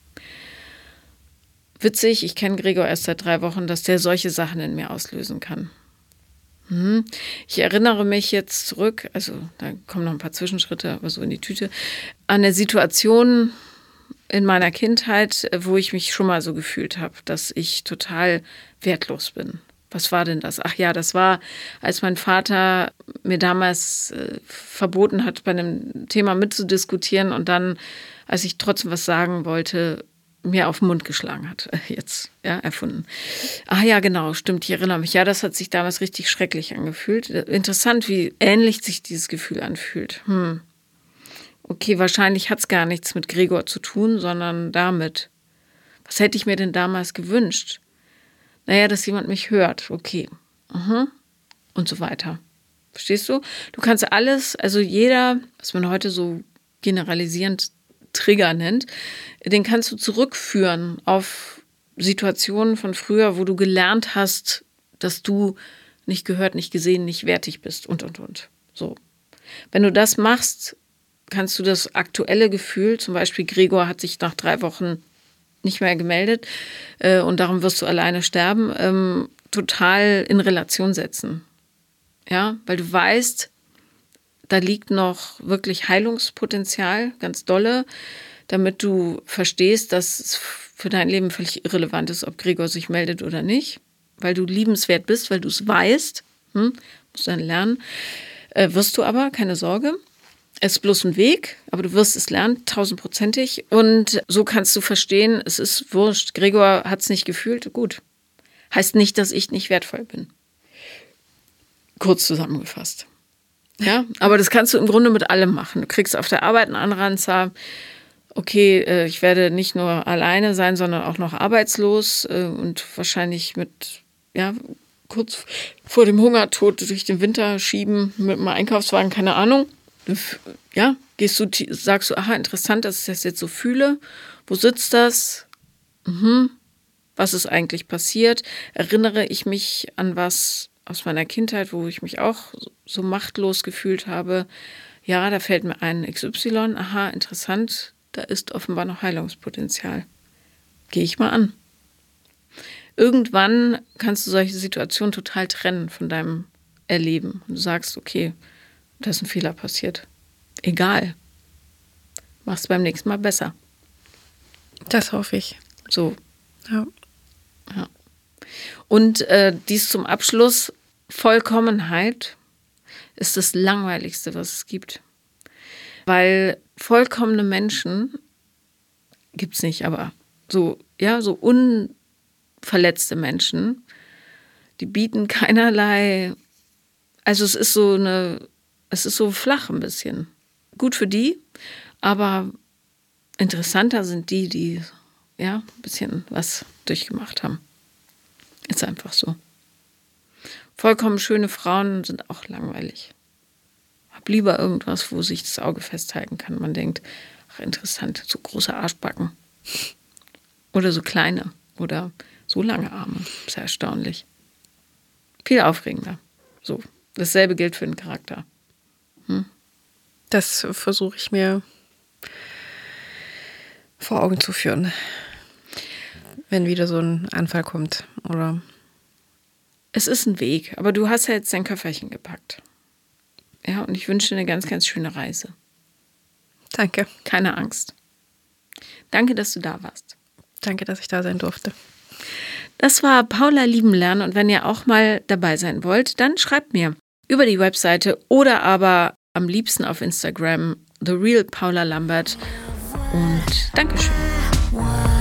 Witzig, ich kenne Gregor erst seit 3 Wochen, dass der solche Sachen in mir auslösen kann. Ich erinnere mich jetzt zurück, also da kommen noch ein paar Zwischenschritte, aber so in die Tüte, an eine Situation in meiner Kindheit, wo ich mich schon mal so gefühlt habe, dass ich total wertlos bin. Was war denn das? Ach ja, das war, als mein Vater mir damals verboten hat, bei einem Thema mitzudiskutieren und dann, als ich trotzdem was sagen wollte, mir auf den Mund geschlagen hat. Jetzt, ja, erfunden. Ah ja, genau, stimmt, ich erinnere mich. Ja, das hat sich damals richtig schrecklich angefühlt. Interessant, wie ähnlich sich dieses Gefühl anfühlt. Okay, wahrscheinlich hat es gar nichts mit Gregor zu tun, sondern damit. Was hätte ich mir denn damals gewünscht? Naja, dass jemand mich hört. Okay. Und so weiter. Verstehst du? Du kannst alles, also jeder, was man heute so generalisierend Trigger nennt, den kannst du zurückführen auf Situationen von früher, wo du gelernt hast, dass du nicht gehört, nicht gesehen, nicht wertig bist und. So. Wenn du das machst, kannst du das aktuelle Gefühl, zum Beispiel Gregor hat sich nach 3 Wochen nicht mehr gemeldet und darum wirst du alleine sterben, total in Relation setzen. Ja, weil du weißt, da liegt noch wirklich Heilungspotenzial, ganz dolle, damit du verstehst, dass es für dein Leben völlig irrelevant ist, ob Gregor sich meldet oder nicht, weil du liebenswert bist, weil du es weißt, musst dann lernen, wirst du aber, keine Sorge. Es ist bloß ein Weg, aber du wirst es lernen, 1000%ig. Und so kannst du verstehen, es ist wurscht. Gregor hat es nicht gefühlt, gut. Heißt nicht, dass ich nicht wertvoll bin. Kurz zusammengefasst. Ja, aber das kannst du im Grunde mit allem machen. Du kriegst auf der Arbeit einen Anranzer. Okay, ich werde nicht nur alleine sein, sondern auch noch arbeitslos und wahrscheinlich mit, ja, kurz vor dem Hungertod durch den Winter schieben mit einem Einkaufswagen, keine Ahnung. Ja, sagst du, aha, interessant, dass ich das jetzt so fühle. Wo sitzt das? Was ist eigentlich passiert? Erinnere ich mich an was aus meiner Kindheit, wo ich mich auch so machtlos gefühlt habe? Ja, da fällt mir ein XY. Aha, interessant, da ist offenbar noch Heilungspotenzial. Gehe ich mal an. Irgendwann kannst du solche Situationen total trennen von deinem Erleben. Und du sagst, okay, da ist ein Fehler passiert. Egal. Mach's beim nächsten Mal besser. Das hoffe ich. So. Ja. Und dies zum Abschluss. Vollkommenheit ist das Langweiligste, was es gibt. Weil vollkommene Menschen gibt's nicht, aber so unverletzte Menschen, die bieten keinerlei, also es ist so flach ein bisschen. Gut für die, aber interessanter sind die ein bisschen was durchgemacht haben. Ist einfach so. Vollkommen schöne Frauen sind auch langweilig. Hab lieber irgendwas, wo sich das Auge festhalten kann. Man denkt, ach interessant, so große Arschbacken. Oder so kleine. Oder so lange Arme. Ist ja erstaunlich. Viel aufregender. So, dasselbe gilt für den Charakter. Das versuche ich mir vor Augen zu führen, wenn wieder so ein Anfall kommt, oder? Es ist ein Weg, aber du hast ja jetzt dein Köfferchen gepackt. Ja, und ich wünsche dir eine ganz, ganz schöne Reise. Danke. Keine Angst. Danke, dass du da warst. Danke, dass ich da sein durfte. Das war Paula lieben lernen und wenn ihr auch mal dabei sein wollt, dann schreibt mir über die Webseite oder aber am liebsten auf Instagram The Real Paula Lambert und Dankeschön.